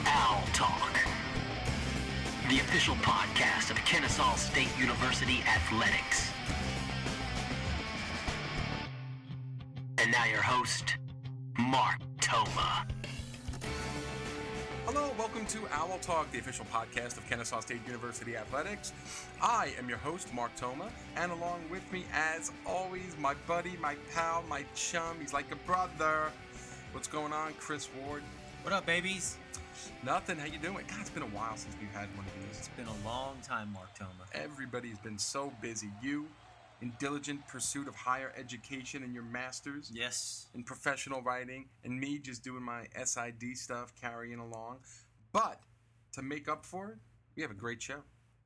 Owl Talk, the official podcast of Kennesaw State University Athletics. And now your host, Mark Toma. Hello, welcome to Owl Talk, the official podcast of Kennesaw State University Athletics. I am your host, Mark Toma, and along with me, as always, my buddy, my pal, my chum. He's like a brother. What's going on, Chris Ward? What up, babies? Nothing. How you doing? God, it's been a while since we've had one of these. It's been a long time, Mark Toma. Everybody's been so busy. You, in diligent pursuit of higher education and your master's. Yes. In professional writing, and me just doing my SID stuff, carrying along. But to make up for it, we have a great show.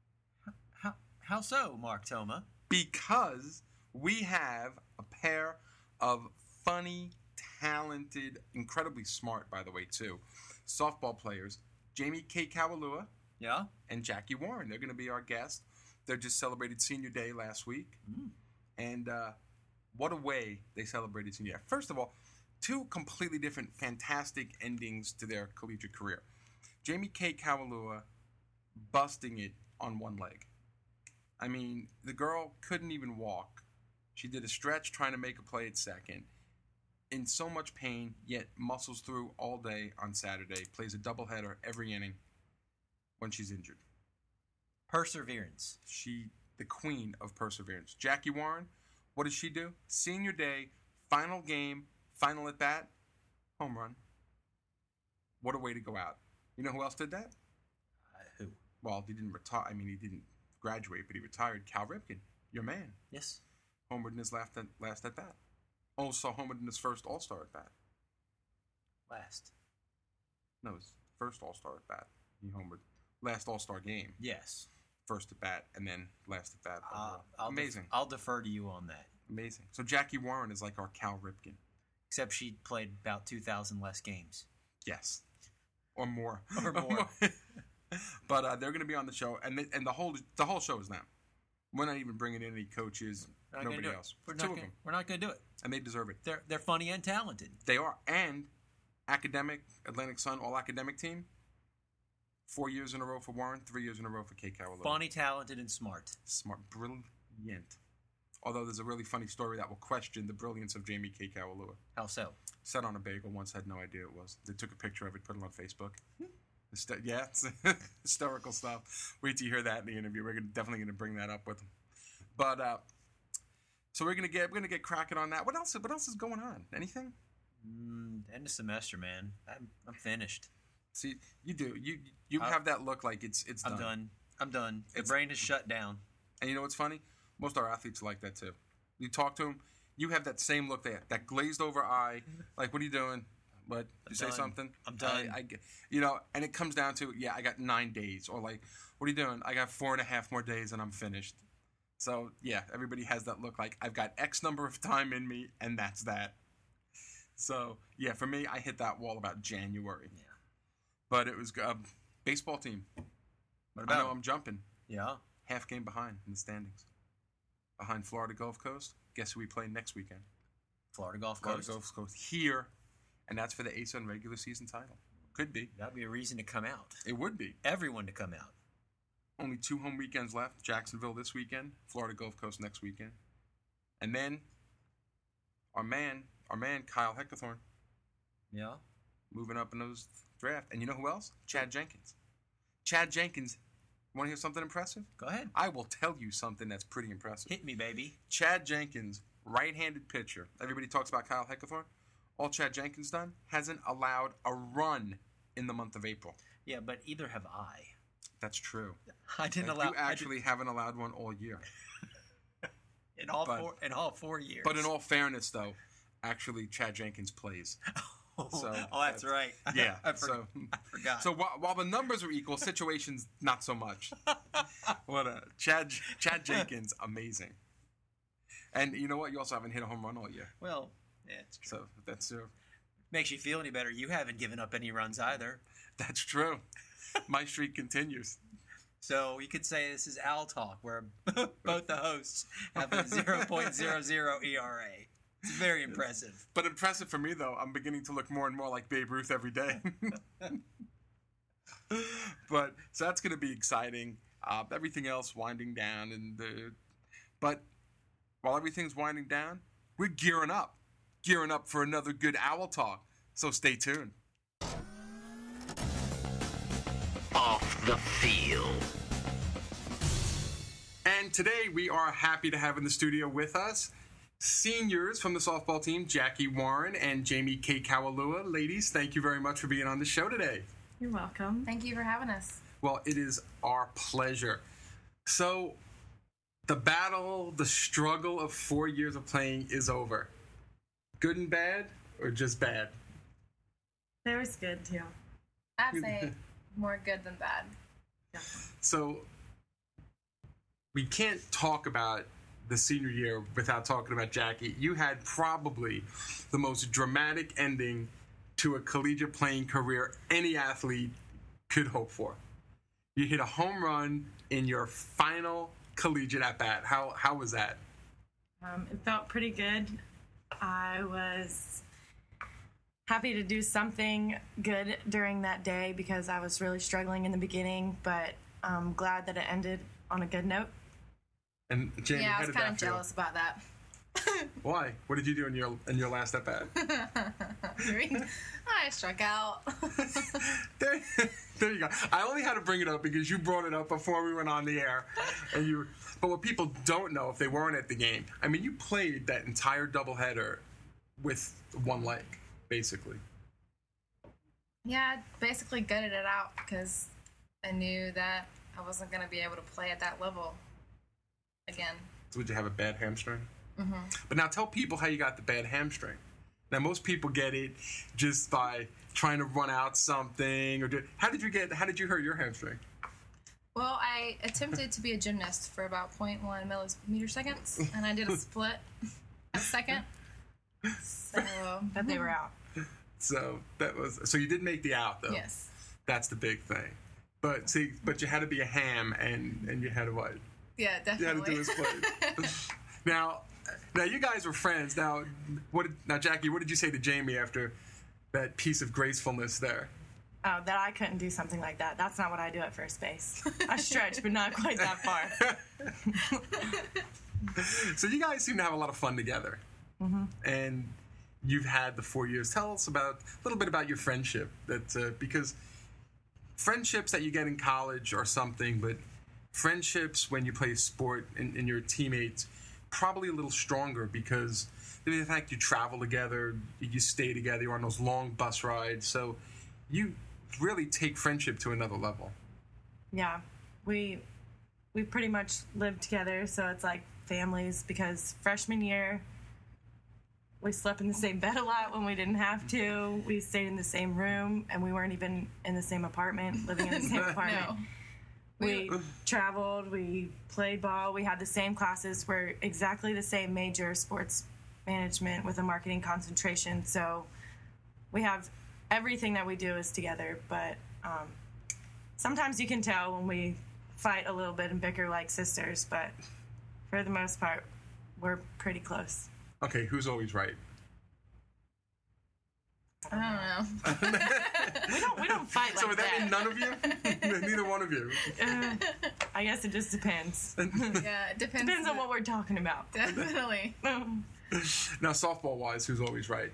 How so, Mark Toma? Because we have a pair of funny, talented, incredibly smart, by the way, too, softball players, Jamie K. Kawalua Yeah? and Jackie Warren. They're going to be our guests. They just celebrated Senior Day last week. And what a way they celebrated Senior Day. First of all, two completely different, fantastic endings to their collegiate career. Jamie K. Kawalua busting it on one leg. I mean, the girl couldn't even walk. She did a stretch trying to make a play at second. In so much pain, yet muscles through all day on Saturday. Plays a doubleheader every inning when she's injured. Perseverance. She, the queen of perseverance. Jackie Warren, what does she do? Senior Day, final game, final at bat, home run. What a way to go out. You know who else did that? Who? Well, he didn't retire. I mean, he didn't graduate, but he retired. Cal Ripken, your man. Yes. Homered in his last at bat. Also homered in his first All-Star at bat. Last. No, his first All-Star at bat. He homered. Last All-Star game. Yes. First at bat, and then last at bat. Amazing. I'll defer to you on that. Amazing. So Jackie Warren is like our Cal Ripken. Except she played about 2,000 less games. Yes. Or more. Or more. But they're going to be on the show, and the whole show is them. We're not even bringing in any coaches. Nobody else. We're Two of them. We're not going to do it. And they deserve it. They're funny and talented. They are. And academic, Atlantic Sun, all-academic team, 4 years in a row for Warren, 3 years in a row for K. Kawalua. Funny, talented, and smart. Smart. Brilliant. Although there's a really funny story that will question the brilliance of Jamie K. Kawalua. How so? Sat on a bagel once, had no idea it was. They took a picture of it, put it on Facebook. Yeah, it's hysterical stuff. Wait till you hear that in the interview. We're definitely going to bring that up with them. But so we're gonna get cracking on that. What else is going on? Anything? End of semester, man. I'm finished. See, you do. You have that look like it's done. I'm done. The brain is shut down. And you know what's funny? Most of our athletes are like that too. You talk to them, you have that same look there, that glazed over eye. Like, what are you doing? What? You say something? I'm done. And it comes down to, I got 9 days. Or like, what are you doing? I got 4.5 more days and I'm finished. So, yeah, everybody has that look like, I've got X number of time in me and that's that. So, yeah, for me, I hit that wall about January. Yeah. But it was baseball team. What about? I know I'm jumping. Yeah. Half game behind in the standings. Behind Florida Gulf Coast. Guess who we play next weekend? Florida Gulf Coast. Florida Gulf Coast here. And that's for the ASUN regular season title. Could be. That'd be a reason to come out. It would be. Everyone to come out. Only 2 home weekends left. Jacksonville this weekend. Florida Gulf Coast next weekend. And then our man Kyle Heckathorn. Yeah. Moving up in those draft. And you know who else? Chad Jenkins. Chad Jenkins. Want to hear something impressive? Go ahead. I will tell you something that's pretty impressive. Hit me, baby. Chad Jenkins, right-handed pitcher. Everybody talks about Kyle Heckathorn. All Chad Jenkins done hasn't allowed a run in the month of April. Yeah, but either have I. That's true. I didn't allow. You actually haven't allowed one all year. In all 4 years. But in all fairness, though, actually Chad Jenkins plays. So that's right. Yeah. I forgot. So while the numbers are equal, situations not so much. Chad Jenkins, amazing. And you know what? You also haven't hit a home run all year. Well, yeah, it's true. So that's true. Makes you feel any better. You haven't given up any runs either. That's true. My streak continues. So you could say this is Owl Talk, where both the hosts have a 0.00 ERA. It's very impressive. But impressive for me, though. I'm beginning to look more and more like Babe Ruth every day. So that's going to be exciting. Everything else winding down, but while everything's winding down, we're gearing up for another good Owl Talk. So stay tuned. Off the field. And today we are happy to have in the studio with us seniors from the softball team, Jackie Warren and Jamie K. Kawalua. Ladies, thank you very much for being on the show today. You're welcome. Thank you for having us. Well, it is our pleasure. So, the battle, the struggle of 4 years of playing is over. Good and bad, or just bad? There was good too. I'd say more good than bad. So, we can't talk about the senior year without talking about Jackie. You had probably the most dramatic ending to a collegiate playing career any athlete could hope for. You hit a home run in your final collegiate at bat. How was that? It felt pretty good. I was happy to do something good during that day because I was really struggling in the beginning, but I'm glad that it ended on a good note. And Jamie, Yeah, how I was did kind of that feel? jealous about that. Why? What did you do in your last at bat? I struck out. There you go. I only had to bring it up because you brought it up before we went on the air, But what people don't know if they weren't at the game, I mean, you played that entire doubleheader with one leg, basically. Yeah, I basically gutted it out because I knew that I wasn't going to be able to play at that level again. So would you have a bad hamstring? Mm-hmm. But now tell people how you got the bad hamstring. Now most people get it just by trying to run out something or how did you hurt your hamstring? Well, I attempted to be a gymnast for about 0.1 millimeter seconds, and I did a split a second. So, But they were out. So you did make the out though. yes. That's the big thing. But you had to be a ham and you had to what? Yeah, You had definitely. to do a split. Now you guys were friends. Now Jackie, what did you say to Jamie after that piece of gracefulness there? Oh, that I couldn't do something like that. That's not what I do at first base. I stretch, but not quite that far. So you guys seem to have a lot of fun together. Mm-hmm. And you've had the 4 years. Tell us a little bit about your friendship. Because friendships that you get in college are something, but friendships when you play sport and your teammates probably a little stronger because the fact you travel together, you stay together, you're on those long bus rides. So you really take friendship to another level. Yeah, we pretty much lived together, so it's like families because freshman year we slept in the same bed a lot when we didn't have to. We stayed in the same room, and we weren't even in the same apartment, living in the same apartment. No. We traveled, we played ball, we had the same classes. We're exactly the same major, sports management with a marketing concentration. So we have everything that we do is together, but sometimes you can tell when we fight a little bit and bicker like sisters, but for the most part, we're pretty close. Okay, who's always right? I don't know. We don't fight like So would that mean that. none of you? Neither one of you? I guess it just depends. Yeah, it Depends on what we're talking about. Definitely. Now, softball-wise, who's always right?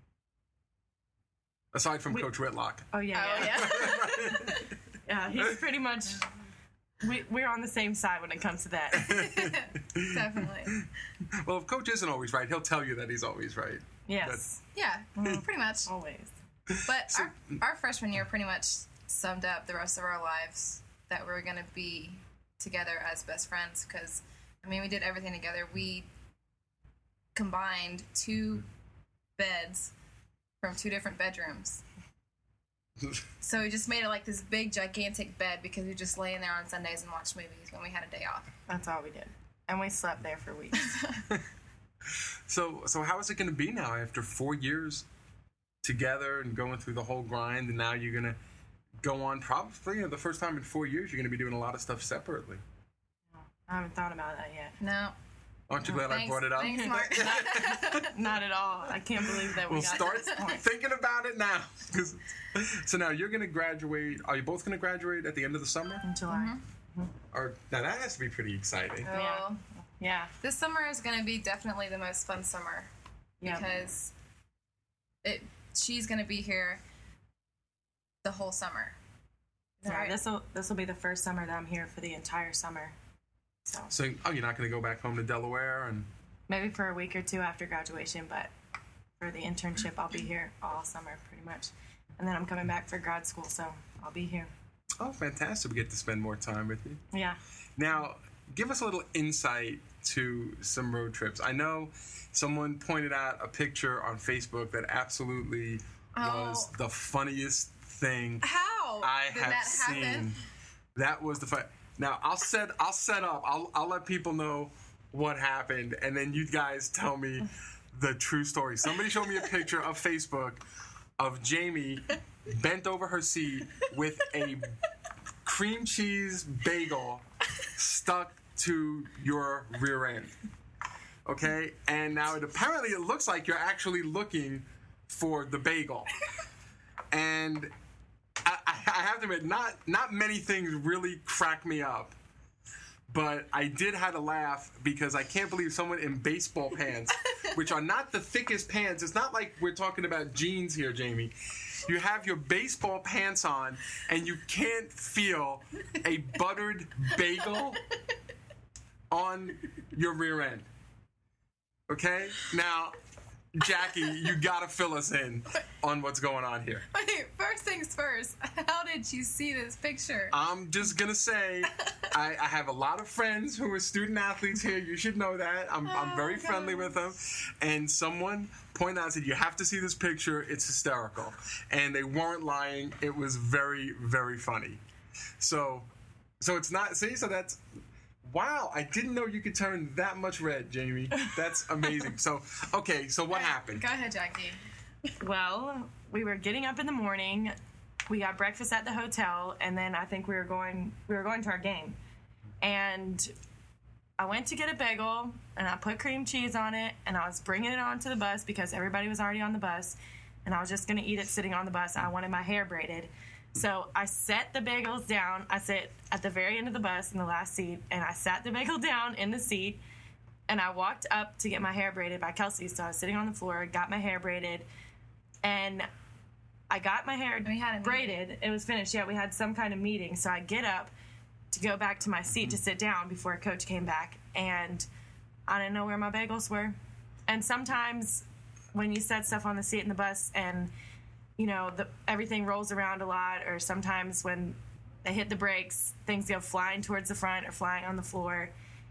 Aside from Coach Whitlock. Oh, yeah. Oh, yeah. Yeah, he's pretty much... We're on the same side when it comes to that. Definitely. Well, if Coach isn't always right, he'll tell you that he's always right. Yes, Yeah, pretty much. always. But our freshman year pretty much summed up the rest of our lives that we're going to be together as best friends because, I mean, we did everything together. We combined 2 beds from 2 different bedrooms. So we just made it like this big, gigantic bed because we just lay in there on Sundays and watched movies when we had a day off. That's all we did. And we slept there for weeks. So how is it going to be now after 4 years together and going through the whole grind, and now you're going to go on probably the first time in 4 years you're going to be doing a lot of stuff separately. I haven't thought about that yet. No. Aren't you glad I Thanks, brought it up? thanks, Mark. Not at all. I can't believe that we We'll got start to this point. thinking about it now. So now you're going to graduate. Are you both going to graduate at the end of the summer? In July. Or now that has to be pretty exciting. Well, Yeah. this summer is going to be definitely the most fun summer Yeah. because she's going to be here the whole summer. Is that Yeah, right? this will be the first summer that I'm here for the entire summer. So You're not going to go back home to Delaware and. maybe for a week or two after graduation, but for the internship, I'll be here all summer pretty much. And then I'm coming back for grad school, so I'll be here. Oh, fantastic! We get to spend more time with you. Yeah. Now, give us a little insight to some road trips. I know someone pointed out a picture on Facebook that absolutely was the funniest thing How I did have that seen. happen? That was the fun. Now I'll set up. I'll let people know what happened, and then you guys tell me the true story. Somebody showed me a picture of Facebook of Jamie bent over her seat with a cream cheese bagel stuck to your rear end. Okay, and now apparently it looks like you're actually looking for the bagel, and I have to admit, not many things really crack me up, but I did have to laugh because I can't believe someone in baseball pants, which are not the thickest pants. It's not like we're talking about jeans here, Jamie. You have your baseball pants on, and you can't feel a buttered bagel on your rear end. Okay? Now, Jackie, you gotta fill us in on what's going on here. Wait, first things first. How did you see this picture? I'm just gonna say, I have a lot of friends who are student athletes here. You should know that. I'm very friendly with them. And someone pointed out and said, you have to see this picture. It's hysterical. And they weren't lying. It was very, very funny. So it's not, see, so that's, wow, I didn't know you could turn that much red, Jamie. That's amazing. So, okay, so what happened? Go ahead, Jackie. Well, we were getting up in the morning. We got breakfast at the hotel, and then I think we were going to our game. And I went to get a bagel, and I put cream cheese on it, and I was bringing it onto the bus because everybody was already on the bus, and I was just going to eat it sitting on the bus. I wanted my hair braided. So I set the bagels down. I sit at the very end of the bus in the last seat, and I sat the bagel down in the seat, and I walked up to get my hair braided by Kelsey. So I was sitting on the floor, got my hair braided, and I got my hair braided. It was finished. Yeah, we had some kind of meeting. So I get up to go back to my seat to sit down before Coach came back, and I didn't know where my bagels were. And sometimes when you set stuff on the seat in the bus and you know, everything rolls around a lot, or sometimes when they hit the brakes, things go flying towards the front or flying on the floor.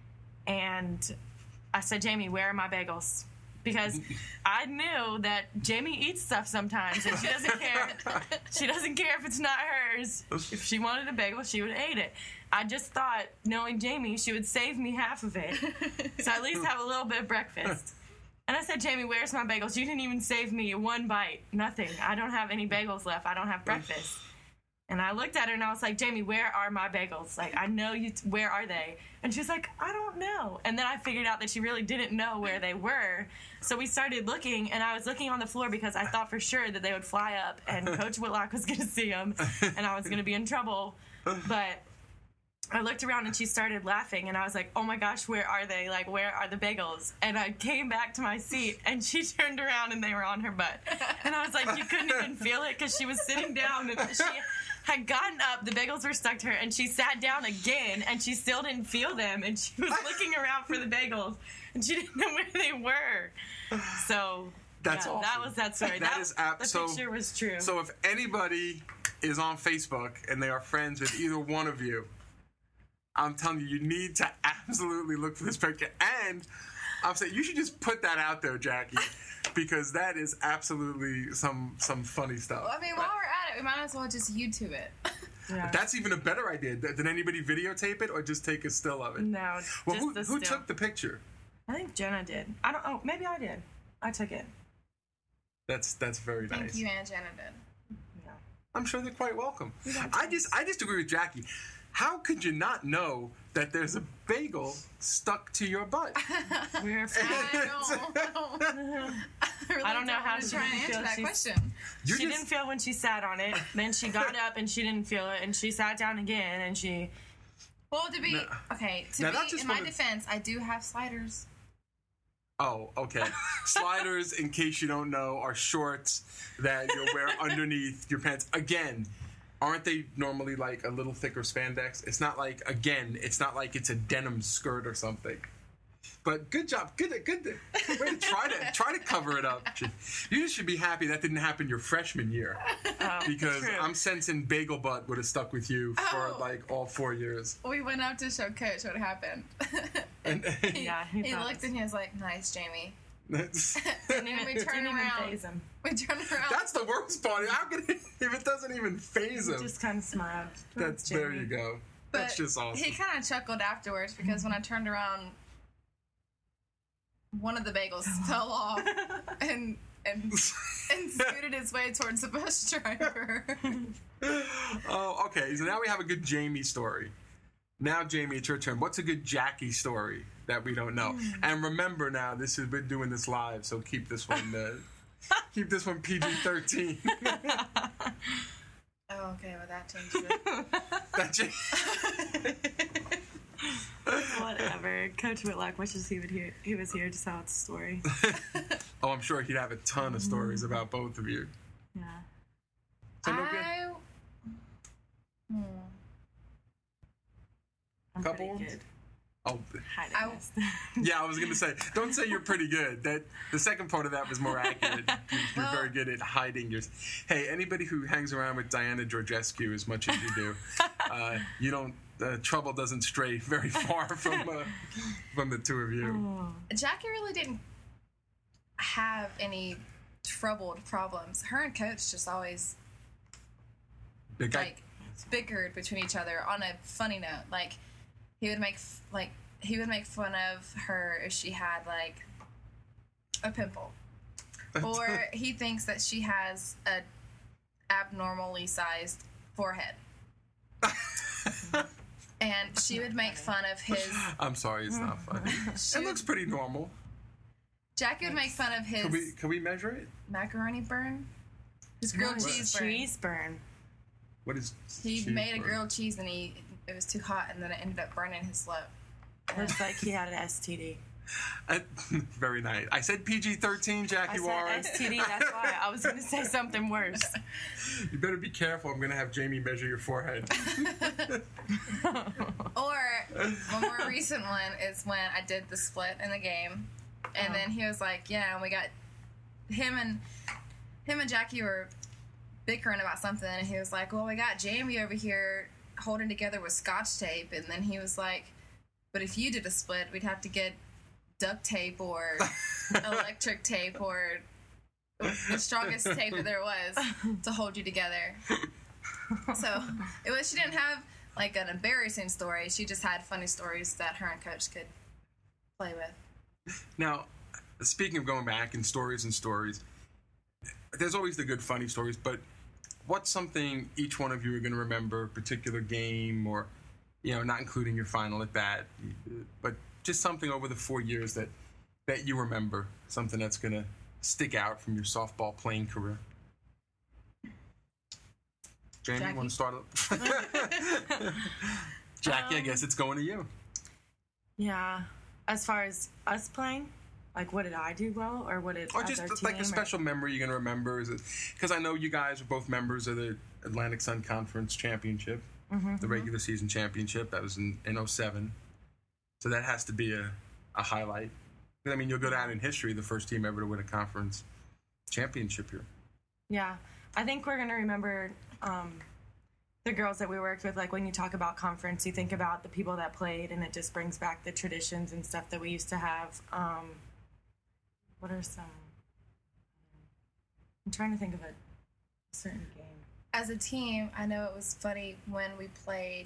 And I said, Jamie, where are my bagels? Because I knew that Jamie eats stuff sometimes, and she doesn't care. She doesn't care if it's not hers. If she wanted a bagel, she would have ate it. I just thought, knowing Jamie, she would save me half of it, so at least have a little bit of breakfast. And I said, Jamie, where's my bagels? You didn't even save me one bite. Nothing. I don't have any bagels left. I don't have breakfast. And I looked at her and I was like, Jamie, where are my bagels? Like, I know you, where are they? And she's like, I don't know. And then I figured out that she really didn't know where they were. So we started looking, and I was looking on the floor because I thought for sure that they would fly up and Coach Whitlock was going to see them and I was going to be in trouble. But I looked around and she started laughing, and I was like, oh my gosh, where are they? Like, where are the bagels? And I came back to my seat, and she turned around and they were on her butt. And I was like, you couldn't even feel it because she was sitting down, and she had gotten up, the bagels were stuck to her, and she sat down again, and she still didn't feel them, and she was looking around for the bagels, and she didn't know where they were. So That's awesome. That was that story. The picture was true. So if anybody is on Facebook and they are friends with either one of you, I'm telling you, you need to absolutely look for this picture. And I'm saying you should just put that out there, Jackie, because that is absolutely some funny stuff. Well, I mean, while we're at it, we might as well just YouTube it. Yeah. That's even a better idea. Did anybody videotape it or just take a still of it? No. Well, just who the still. took the picture? I think Jenna did. I don't. Oh, maybe I did. I took it. That's very nice. Thank you, Aunt Jenna did. Yeah. I'm sure they're quite welcome. I just agree with Jackie. How could you not know that there's a bagel stuck to your butt? We're I don't know how she trying to didn't answer feel that she's- question. You She didn't feel when she sat on it. Then she got up and she didn't feel it, and she sat down again, and she. Well, to be No. okay, Now, to not be just in my from the- defense, I do have sliders. Oh, okay. Sliders, in case you don't know, are shorts that you'll wear underneath your pants. Again, aren't they normally like a little thicker spandex? It's not like it's a denim skirt or something. But good job, good. Way to try to cover it up. You just should be happy that didn't happen your freshman year, because true. I'm sensing bagel butt would have stuck with you for Oh. like all 4 years. We went up to show Coach what happened. And Yeah, he He thought looked and he was like, "Nice, Jamie." that's And then we Didn't turned even around. faze him. We turned around. the worst part. How can if it doesn't even phase him? Just kind of smiled. That's Jamie. there you go. But That's just awesome. He kind of chuckled afterwards because when I turned around, one of the bagels fell off and scooted its way towards the bus driver. Oh, okay. So now we have a good Jamie story. Now, Jamie, it's your turn. What's a good Jackie story that we don't know? And remember, now we're doing this live, so keep this one PG-13. Oh, okay. Well, that changes it. Whatever. Coach Whitlock wishes he was here to tell its story. Oh, I'm sure he'd have a ton of stories about both of you. Yeah. So no good. I'm Couple pretty ones? good. Oh, Hiding I- this. yeah. I was gonna say, don't say you're pretty good. That the second part of that was more accurate. You're very good at hiding yours. Hey, anybody who hangs around with Diana Georgescu as much as you do, you don't. Trouble doesn't stray very far from the two of you. Jackie really didn't have any troubled problems. Her and Coach just always The guy, like bickered between each other on a funny note. Like he would make fun of her if she had like a pimple, or he thinks that she has a abnormally sized forehead. And she would make fun of his. I'm sorry, it's not funny. It looks pretty normal. Jackie would make fun of his Can we measure it? macaroni burn, his grilled No, cheese burn. Cheese burn. What is? He cheese made a burn? grilled cheese and it was too hot, and then it ended up burning his lip. Looks like he had an STD. Very nice. I said PG-13, Jackie I Warren. said STD, that's why. I was going to say something worse. You better be careful. I'm going to have Jamie measure your forehead. Or one more recent one is when I did the split in the game, and then he was like, "Yeah," and we got him and Jackie were bickering about something, and he was like, "Well, we got Jamie over here holding together with Scotch tape," and then he was like, "But if you did a split, we'd have to get duct tape or electric tape or the strongest tape that there was to hold you together." So she didn't have like an embarrassing story. She just had funny stories that her and Coach could play with. Now, speaking of going back and stories, there's always the good funny stories, but what's something each one of you are going to remember, a particular game, or, not including your final at bat, but just something over the 4 years that you remember, something that's going to stick out from your softball playing career? Jamie, Jackie. want to start up? Jackie, I guess it's going to you. Yeah. As far as us playing, like what did I do well, or what did Or as just our like a team, special memory you're going to remember. Is it because I know you guys are both members of the Atlantic Sun Conference Championship, the regular season championship. That was in 07. So that has to be a highlight. I mean, you'll go down in history, the first team ever to win a conference championship here. Yeah. I think we're going to remember the girls that we worked with. Like when you talk about conference, you think about the people that played, and it just brings back the traditions and stuff that we used to have. What are some? I'm trying to think of a certain game. As a team, I know it was funny when we played,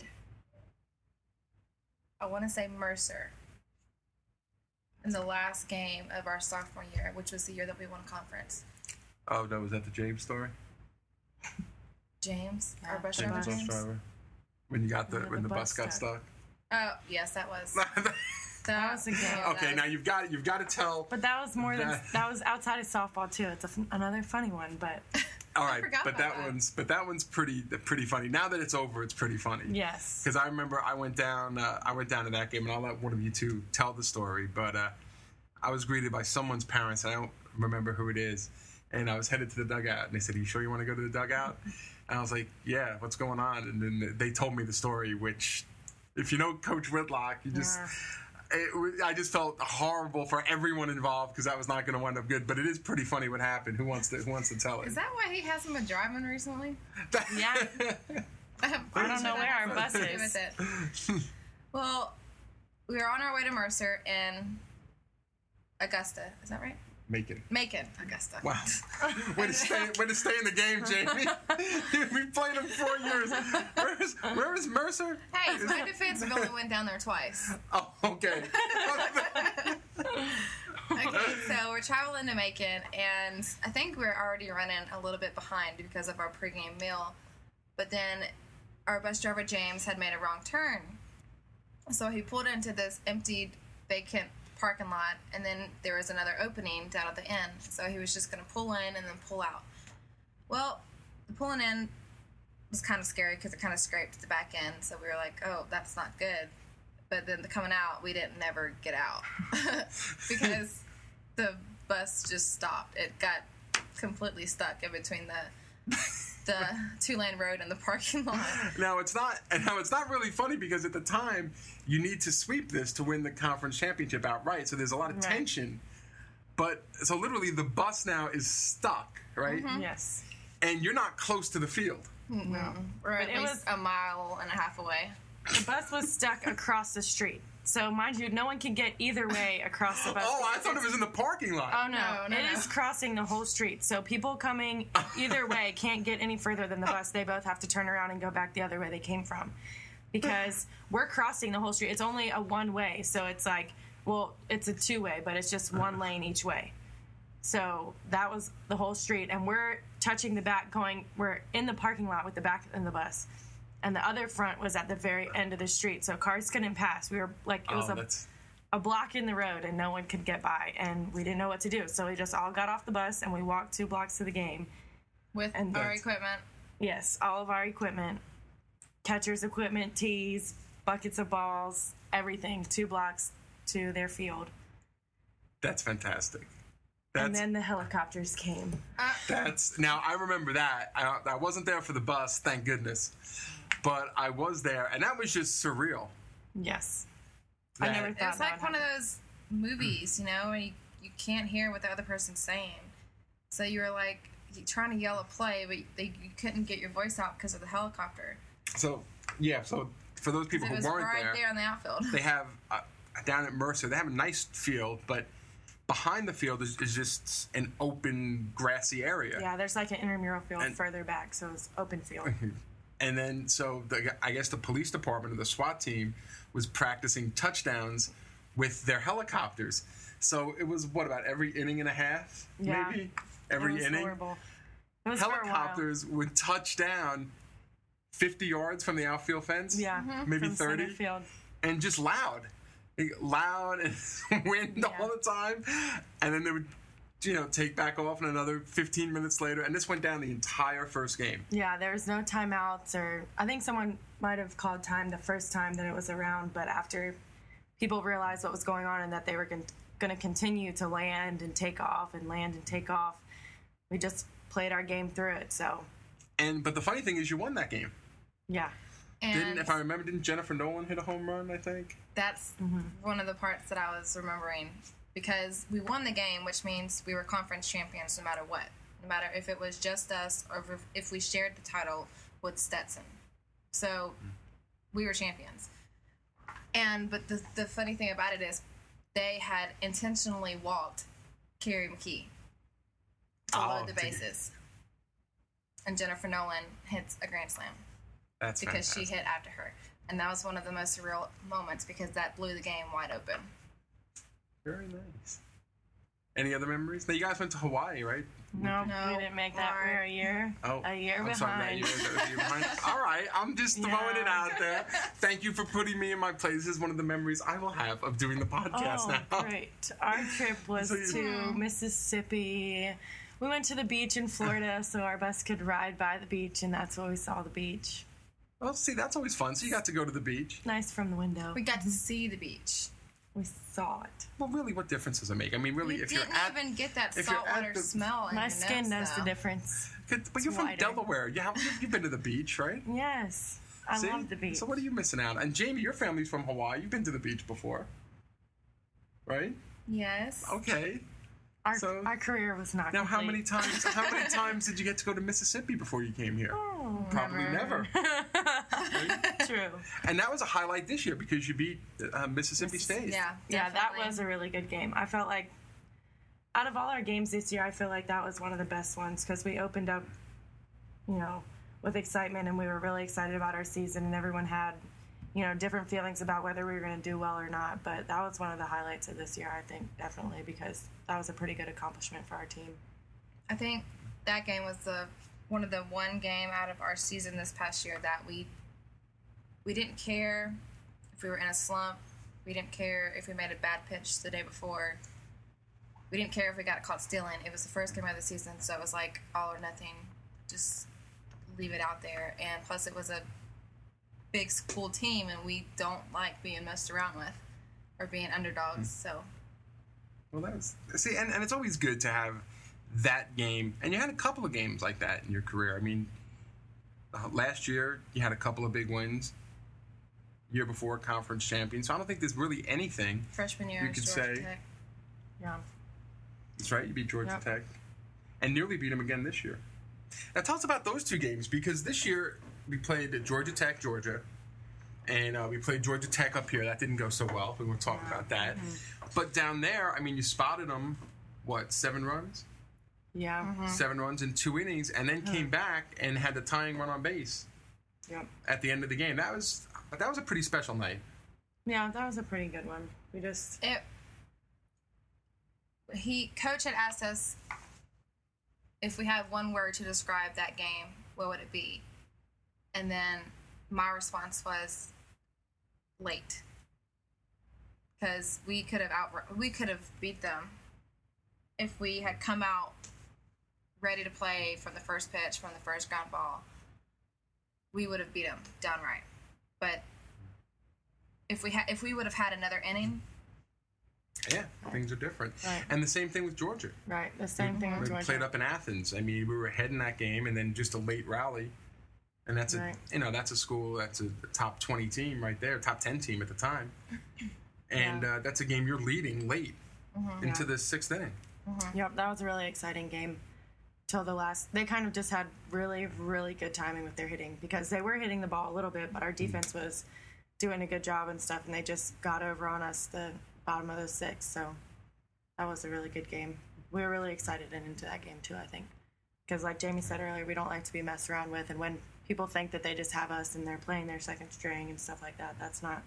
I want to say Mercer, in the last game of our sophomore year, which was the year that we won conference. Oh, no, was that the James story? James, Yeah, our bus James driver. Bus James. driver. when you got Yeah, when the bus got stuck. Oh, yes, that was. That was a good one. Okay, now you've got to tell. But that was more than That- that was outside of softball too. It's another funny one, but All right, forgot but about that one's pretty funny. Now that it's over, it's pretty funny. yes. Because I remember I went down to that game, and I'll let one of you two tell the story. But I was greeted by someone's parents, and I don't remember who it is. And I was headed to the dugout, and they said, "Are you sure you want to go to the dugout?" And I was like, "Yeah, what's going on?" And then they told me the story, which, if you know Coach Whitlock, you just. I just felt horrible for everyone involved because that was not going to wind up good. But it is pretty funny what happened. Who wants to tell it? Is that why he hasn't been driving recently? Yeah. I don't know where our bus is. Well, we were on our way to Mercer in Augusta. Is that right? Macon. Augusta. Wow. Way to stay in the game, Jamie. We've played them 4 years. Where is Mercer? Hey, it's my defense. We only went down there twice. Oh, okay. Okay, so we're traveling to Macon, and I think we're already running a little bit behind because of our pregame meal. But then our bus driver, James, had made a wrong turn. So he pulled into this emptied, vacant parking lot, and then there was another opening down at the end. So he was just going to pull in and then pull out. Well, the pulling in was kind of scary because it kind of scraped the back end. So we were like, oh, that's not good. But then the coming out, we didn't never get out because the bus just stopped. It got completely stuck in between the 2-lane road and the parking lot. Now it's not really funny because at the time you need to sweep this to win the conference championship outright. So there's a lot of tension. But so literally the bus now is stuck, right? Yes. And you're not close to the field. No. We're at But it least was a mile and a half away. the bus was stuck across the street. So mind you, no one can get either way across the bus. Oh, I thought it was in the parking lot. Oh no, No, it is crossing the whole street. So people coming either way can't get any further than the bus. They both have to turn around and go back the other way they came from, because we're crossing the whole street. It's only a one way, so it's like, well, it's a 2-way, but it's just one lane each way. So that was the whole street, and we're touching the back, we're in the parking lot with the back in the bus, and the other front was at the very end of the street, so cars couldn't pass. We were like, it was a block in the road, and no one could get by, and we didn't know what to do. So we just all got off the bus, and we walked 2 blocks to the game. With And our that's- equipment. Yes, all of our equipment, catcher's equipment, tees, buckets of balls, everything, 2 blocks to their field. That's fantastic. And then the helicopters came. Now I remember that. I wasn't there for the bus, thank goodness, but I was there, and that was just surreal. Yes. I never It thought was that like would one of happen. those movies, and you can't hear what the other person's saying. So you were like trying to yell a play, but you couldn't get your voice out because of the helicopter. So for those people It who was weren't right there in the outfield. they have down at Mercer, they have a nice field, but behind the field is just an open grassy area. Yeah, there's like an intramural field And- further back, so it's open field. And then, so I guess the police department or the SWAT team was practicing touchdowns with their helicopters. So it was, about every inning and a half, Yeah. maybe? It Every was inning? horrible. It was for a while. Helicopters would touch down 50 yards from the outfield fence. Yeah. Maybe from 30. center field. And just loud and wind all the time, and then they would take back off, and another 15 minutes later, and this went down the entire first game. Yeah, there was no timeouts, or I think someone might have called time the first time that it was around, but after people realized what was going on and that they were going to continue to land and take off, we just played our game through it. So But the funny thing is, you won that game. yeah. And If I remember, didn't Jennifer Nolan hit a home run, I think? that's one of the parts that I was remembering, because we won the game, which means we were conference champions no matter what. No matter if it was just us or if we shared the title with Stetson. So we were champions. But the funny thing about it is they had intentionally walked Carrie McKee to load the bases. And Jennifer Nolan hits a grand slam. That's Because fantastic. she hit after her. And that was one of the most surreal moments because that blew the game wide open. Very nice. Any other memories? Now, you guys went to Hawaii, right? No, No, we didn't make that. Mark. We're a year I'm behind. sorry, Matt, a year behind. All right, I'm just throwing it out there. Thank you for putting me in my place. This is one of the memories I will have of doing the podcast now. Great. Our trip was to Mississippi. We went to the beach in Florida so our bus could ride by the beach, and that's where we saw the beach. Well, see, that's always fun. So you got to go to the beach. Nice from the window. We got to see the beach. We saw it. Well, really, what difference does it make? I mean, really, You if you're didn't at... even get that if you're at saltwater the- smell in My your skin nose, knows the though. difference. But you're from wider. Delaware. You've been to the beach, right? Yes. I See? love the beach. So what are you missing out? And Jamie, your family's from Hawaii. You've been to the beach before, right? Yes. Okay. Our career was not Now, complete. how many times did you get to go to Mississippi before you came here? Oh, Probably never. true. And that was a highlight this year because you beat Mississippi State. Yeah. Yeah, that definitely. was a really good game. I felt like out of all our games this year, I feel like that was one of the best ones because we opened up, with excitement, and we were really excited about our season, and everyone had, different feelings about whether we were going to do well or not. But that was one of the highlights of this year, I think, definitely, because that was a pretty good accomplishment for our team. I think that game was one game out of our season this past year that we didn't care if we were in a slump. We didn't care if we made a bad pitch the day before. We didn't care if we got caught stealing. It was the first game of the season, so it was like all or nothing. Just leave it out there. And plus, it was a big school team, and we don't like being messed around with or being underdogs. So, Well, and it's always good to have that game. And you had a couple of games like that in your career. I mean, last year you had a couple of big wins. Year before, conference champion. So I don't think there's really anything freshman year, you could Georgia say. Tech. Yeah. That's right. You beat Georgia Yep. Tech, and nearly beat them again this year. Now, tell us about those two games because this year we played at Georgia Tech, Georgia, and we played Georgia Tech up here. That didn't go so well. We won't talk about that. But down there, I mean, you spotted them. What, 7 runs? Yeah. 7 runs in 2 innings, and then came back and had the tying run on base Yep. at the end of the game. That was a pretty special night. Yeah, that was a pretty good one. We just... Coach had asked us if we had one word to describe that game, what would it be? And then my response was late, because we could have beat them if we had come out ready to play from the first pitch, from the first ground ball. We would have beat them downright. But if we would have had another inning. Yeah, things are different. Right. And the same thing with Georgia. Right, the same thing with We Georgia. played up in Athens. I mean, we were ahead in that game, and then just a late rally. And that's Right. that's a school, that's a top 20 team right there, top 10 team at the time. And that's a game you're leading late into the 6th inning. Yep, that was a really exciting game. Till the last, they kind of just had really, really good timing with their hitting because they were hitting the ball a little bit, but our defense was doing a good job and stuff, and they just got over on us the bottom of the 6th. So that was a really good game. We were really excited into that game too, I think, because like Jamie said earlier, we don't like to be messed around with, and when people think that they just have us and they're playing their second string and stuff like that, it's not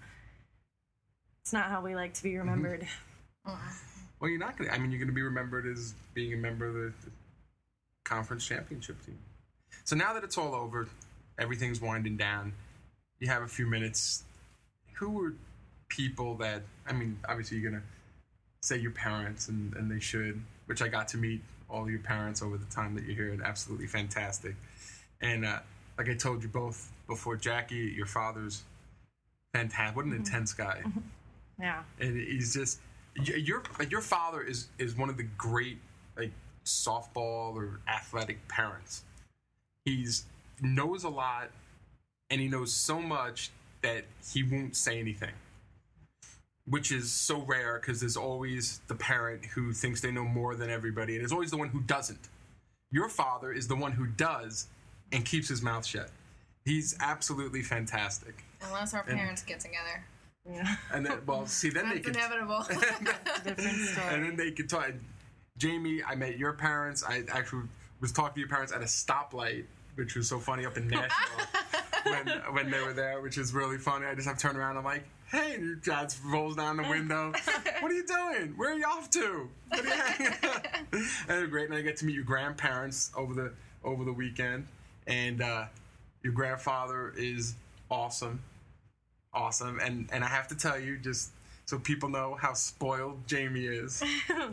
how we like to be remembered. Well, you're not going to. I mean, you're going to be remembered as being a member of the conference championship team. So now that it's all over, everything's winding down, you have a few minutes. Who were people that, I mean, obviously you're going to say your parents, and they should, which I got to meet all your parents over the time that you're here, and absolutely fantastic. And like I told you both before, Jackie, your father's fantastic. What an intense guy. Yeah. And he's just, your father is one of the great, like, softball or athletic parents. He's knows a lot, and he knows so much that he won't say anything, which is so rare because there's always the parent who thinks they know more than everybody, and there's always the one who doesn't. Your father is the one who does and keeps his mouth shut. He's absolutely fantastic. Unless our parents get together. Yeah. And then, well, see, then they That's could, inevitable. Different story. and then they could talk. Jamie, I met your parents. I actually was talking to your parents at a stoplight, which was so funny up in Nashville. when they were there, which is really funny. I just have to turn around. I'm like, hey, and your dad rolls down the window. What are you doing? Where are you off to? What are you hanging out? And it was great. And I get to meet your grandparents over the weekend, and your grandfather is awesome. And I have to tell you, just so people know how spoiled Jamie is.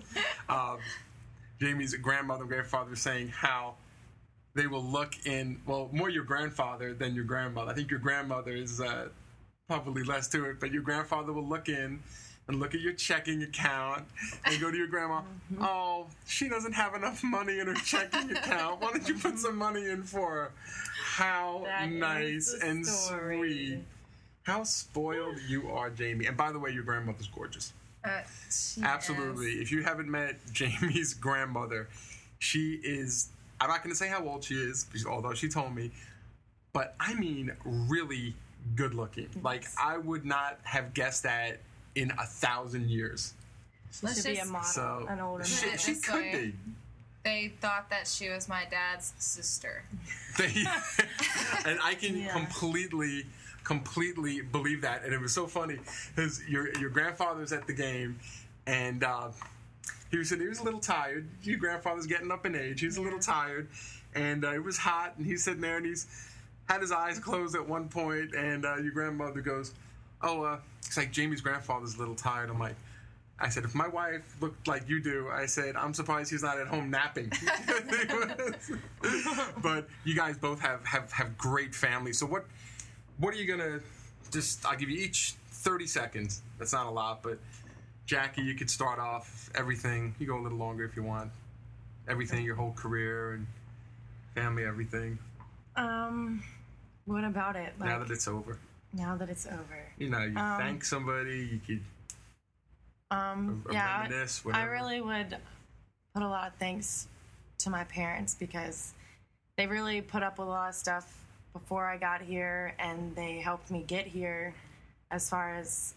Jamie's grandmother and grandfather were saying how they will look in, well, more your grandfather than your grandmother. I think your grandmother is probably less to it, but your grandfather will look in and look at your checking account and go to your grandma, oh, she doesn't have enough money in her checking account. Why don't you put some money in for her? How That nice is the and story. sweet. How spoiled you are, Jamie. And by the way, your grandmother's gorgeous. She Absolutely. is. If you haven't met Jamie's grandmother, she is, I'm not going to say how old she is, although she told me, but I mean really good looking. Like, I would not have guessed that in 1,000 years. She should be a model, So, an older she model. could Sorry. be. They thought that she was my dad's sister. And I can Yeah. completely believe that. And it was so funny because your grandfather was at the game, and he was a little tired. Your grandfather's getting up in age. He was a little tired, and it was hot, and he's sitting there, and he's had his eyes closed at one point, and your grandmother goes, oh, it's like Jamie's grandfather's a little tired. I said, if my wife looked like you do, I said, I'm surprised he's not at home napping. But you guys both have great families. So what are you going to I'll give you each 30 seconds. That's not a lot, but Jackie, you could start off everything. You go a little longer if you want. Everything, your whole career and family, everything. What about it? Like, Now that it's over. now that it's over. You thank somebody, you could Yeah, reminisce, I whatever. really would put a lot of thanks to my parents because they really put up with a lot of stuff before I got here, and they helped me get here as far as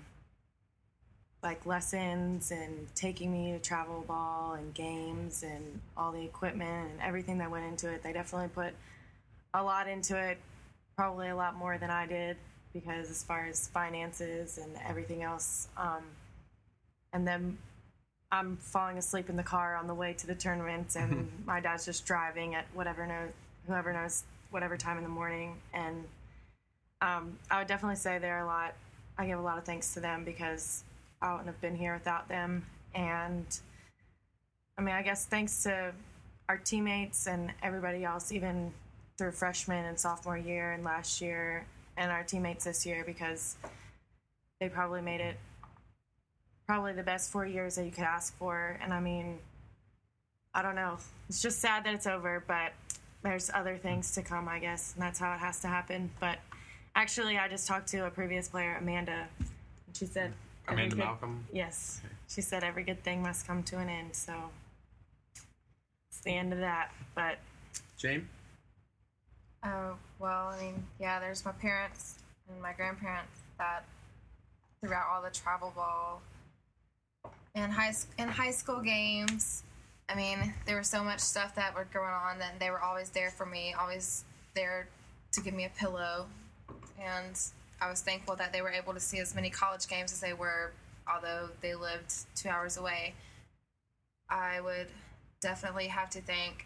like lessons and taking me to travel ball and games and all the equipment and everything that went into it. They definitely put a lot into it, probably a lot more than I did, because as far as finances and everything else, and then I'm falling asleep in the car on the way to the tournaments, and my dad's just driving at whoever knows whatever time in the morning. And I would definitely say they're a lot. I give a lot of thanks to them because I wouldn't have been here without them. And I mean, I guess thanks to our teammates and everybody else, even through freshman and sophomore year and last year, and our teammates this year, because they probably made it probably the best 4 years that you could ask for. And I mean, I don't know. It's just sad that it's over, but there's other things to come, I guess, and that's how it has to happen. But actually, I just talked to a previous player, Amanda, and she said... Amanda Malcolm? Yes. She said every good thing must come to an end, so it's the end of that. But Jane? Oh, well, I mean, yeah, there's my parents and my grandparents that throughout all the travel ball and high school games, I mean, there was so much stuff that were going on that they were always there for me, always there to give me a pillow. And I was thankful that they were able to see as many college games as they were, although they lived 2 hours away. I would definitely have to thank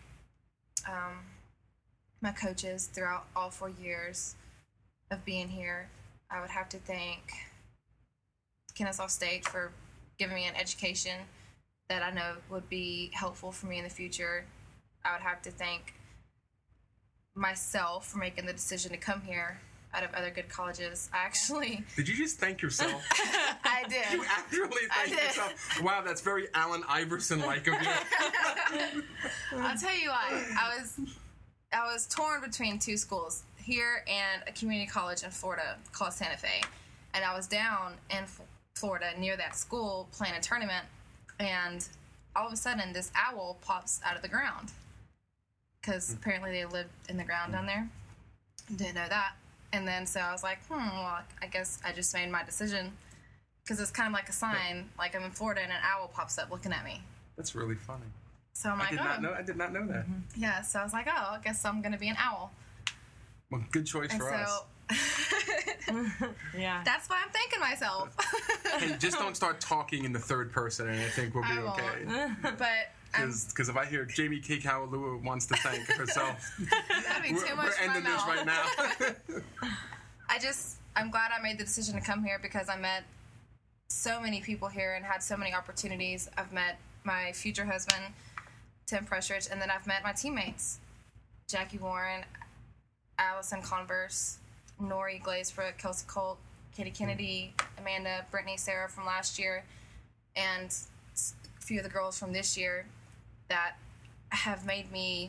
my coaches throughout all 4 years of being here. I would have to thank Kennesaw State for giving me an education that I know would be helpful for me in the future. I would have to thank myself for making the decision to come here out of other good colleges. I actually... Did you just thank yourself? I did. You actually thank did. yourself? Wow, that's very Allen Iverson-like of you. I'll tell you why. I was torn between two schools, here and a community college in Florida called Santa Fe. And I was down in Florida near that school playing a tournament, and all of a sudden this owl pops out of the ground. Because apparently they lived in the ground down there. Didn't know that. And then so I was like, well, I guess I just made my decision. Because it's kind of like a sign, like I'm in Florida and an owl pops up looking at me. That's really funny. So I'm I like, did not know that. yeah. So I was like, I guess I'm going to be an owl. Well, good choice And for us. Yeah. that's why I'm thanking myself. Hey, just don't start talking in the third person, and I think we'll be I won't. okay. But Because if I hear Jamie K. Kawalua wants to thank herself, that'd be too much we're for my ending this mouth. right now. I'm glad I made the decision to come here because I met so many people here and had so many opportunities. I've met my future husband, Tim Prestridge, and then I've met my teammates, Jackie Warren, Allison Converse, Nori Glazebrook, Kelsey Colt, Katie Kennedy, Amanda, Brittany, Sarah from last year, and a few of the girls from this year that have made me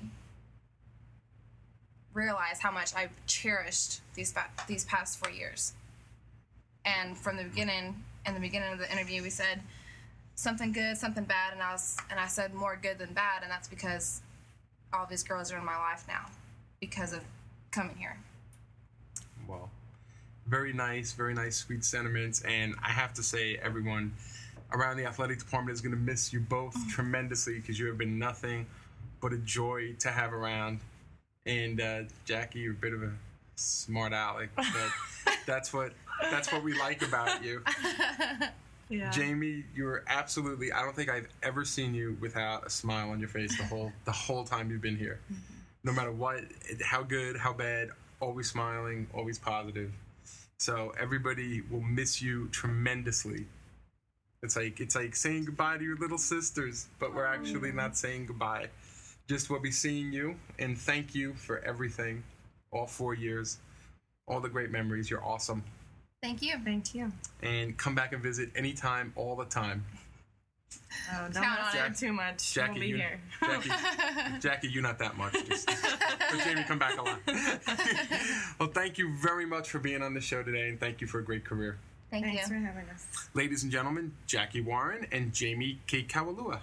realize how much I've cherished these past 4 years. And from the beginning, in the beginning of the interview, we said something good, something bad, and I said more good than bad, and that's because all these girls are in my life now because of coming here. Well, very nice, sweet sentiments, and I have to say, everyone around the athletic department is going to miss you both tremendously because you have been nothing but a joy to have around. And Jackie, you're a bit of a smart aleck, but that's what we like about you. Yeah. Jamie, you're absolutely. I don't think I've ever seen you without a smile on your face the whole time you've been here. No matter what, how good, how bad, always smiling, always positive. So everybody will miss you tremendously. It's like saying goodbye to your little sisters, but we're actually not saying goodbye. Just we'll be seeing you, and thank you for everything, all 4 years, all the great memories. You're awesome. Thank you. Thank you. And come back and visit anytime, all the time. Oh, don't Count on say it. too much. Jackie, we'll be you, here. Jackie, you not that much. Just, but Jamie, come back a lot. Well, thank you very much for being on the show today, and thank you for a great career. Thank Thanks you. for having us. Ladies and gentlemen, Jackie Warren and Jamie K. Kawalua.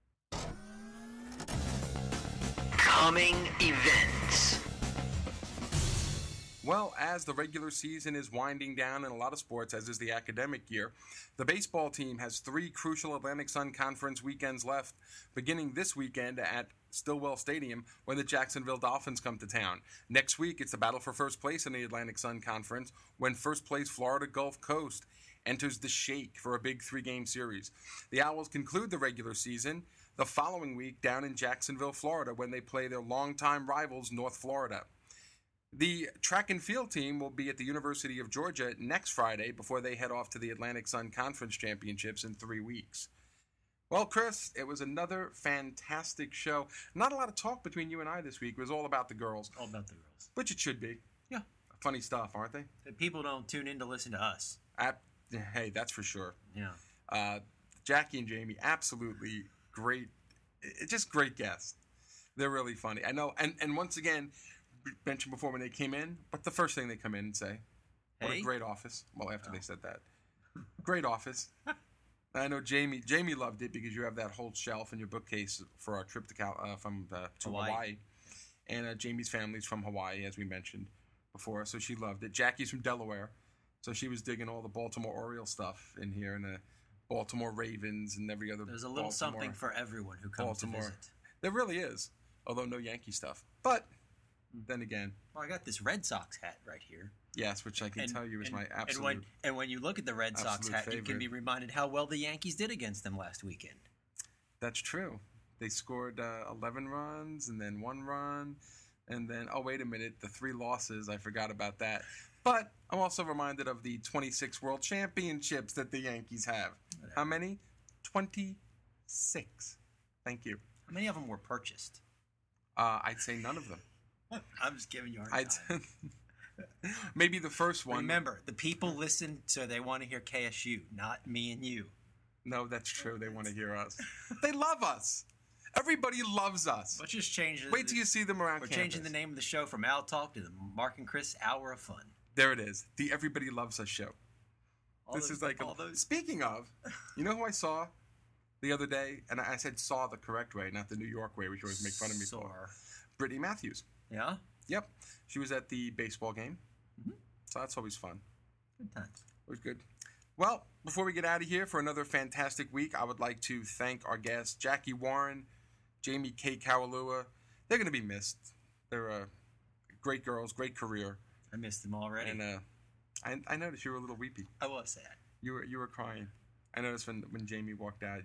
Coming events. Well, as the regular season is winding down in a lot of sports, as is the academic year, the baseball team has 3 crucial Atlantic Sun Conference weekends left, beginning this weekend at Stillwell Stadium when the Jacksonville Dolphins come to town. Next week, it's the battle for first place in the Atlantic Sun Conference when first place Florida Gulf Coast enters the Shake for a big 3-game series. The Owls conclude the regular season the following week down in Jacksonville, Florida, when they play their longtime rivals, North Florida. The track and field team will be at the University of Georgia next Friday before they head off to the Atlantic Sun Conference Championships in 3 weeks. Well, Chris, it was another fantastic show. Not a lot of talk between you and I this week. It was all about the girls, All about the girls. which it should be. Yeah. Funny stuff, aren't they? People don't tune in to listen to us. Hey, that's for sure. Yeah. Jackie and Jamie, absolutely great. Just great guests. They're really funny. I know. And once again, mentioned before when they came in, but the first thing they come in and say, what Hey. a great office. Well, after they said that. Great office. I know Jamie loved it because you have that whole shelf in your bookcase for our trip to Hawaii. And Jamie's family's from Hawaii, as we mentioned before, so she loved it. Jackie's from Delaware, so she was digging all the Baltimore Orioles stuff in here and the Baltimore Ravens and every other There's a little something for everyone who comes Baltimore. to visit. There really is, although no Yankee stuff. But then again, Well, I got this Red Sox hat right here. yes, which I can tell you is my and absolute. when you look at the Red Sox absolute hat, you can favorite. be reminded how well the Yankees did against them last weekend. That's true. They scored 11 runs and then 1 run. And then, oh, wait a minute, the 3 losses. I forgot about that. But I'm also reminded of the 26 World Championships that the Yankees have. Whatever. How many? 26. Thank you. How many of them were purchased? I'd say none of them. I'm just giving you a hard time. Maybe the first one. Remember, the people listen, so they want to hear KSU, not me and you. No, that's true. They want to hear us. They love us. Everybody loves us. Let's just change it. Wait till you see them around We're campus. changing the name of the show from Al Talk to the Mark and Chris Hour of Fun. There it is. The Everybody Loves Us show. All those. Speaking of, you know who I saw the other day? And I said saw the correct way, not the New York way, which you always make fun of me for. Sore. Brittany Matthews. Yeah? Yep. She was at the baseball game. So that's always fun. Good times. It was good. Well, before we get out of here for another fantastic week, I would like to thank our guests, Jackie Warren, Jamie K. Kawalua. They're going to be missed. They're a Great girls, great career. I missed them already. And I noticed you were a little weepy. I was sad. You were crying. I noticed when Jamie walked out,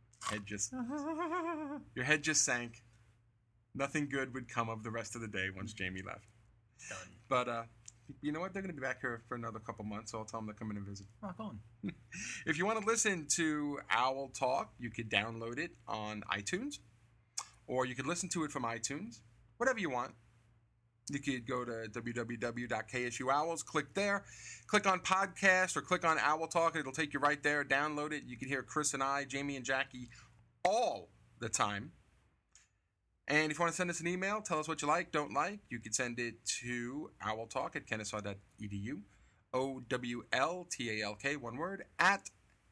your head just sank. Nothing good would come of the rest of the day once Jamie left. Done. But you know what? They're going to be back here for another couple months, so I'll tell them to come in and visit. Rock on. If you want to listen to Owl Talk, you could download it on iTunes, or you could listen to it from iTunes, whatever you want. You could go to www.ksuowls, click there, click on podcast, or click on Owl Talk. It'll take you right there. Download it. You can hear Chris and I, Jamie and Jackie, all the time. And if you want to send us an email, tell us what you like, don't like, you can send it to owltalk@kennesaw.edu, OWLTALK, one word, at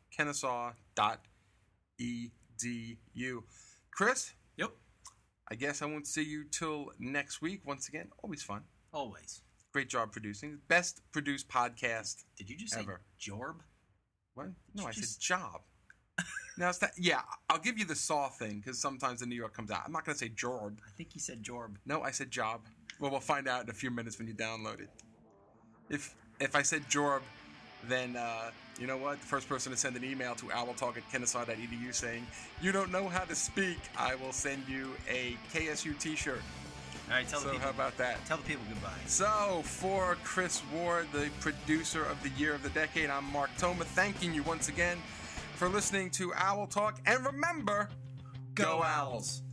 kennesaw.edu. Chris? Yep. I guess I won't see you till next week. Once again, always fun. Always. Great job producing. Best produced podcast. Did you just ever. say Jorb? What? No, I just- said job. Now, it's that, yeah, I'll give you the saw thing because sometimes the New York comes out. I'm not going to say Jorb. I think you said Jorb. No, I said job. Well, we'll find out in a few minutes when you download it. If I said Jorb, then you know what? The first person to send an email to owltalk@kennesaw.edu saying, you don't know how to speak, I will send you a KSU t-shirt. All right, tell the So people. how about that? Tell the people goodbye. So, for Chris Ward, the producer of the Year of the Decade, I'm Mark Toma, thanking you once again for listening to Owl Talk. And remember, go Owls!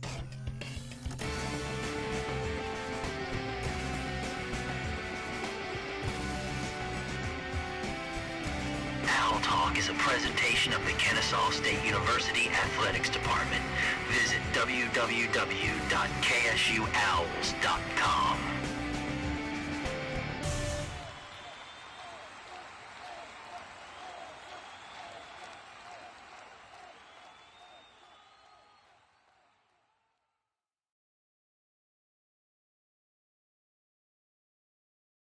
Owl Talk is a presentation of the Kennesaw State University Athletics Department. Visit www.ksuowls.com.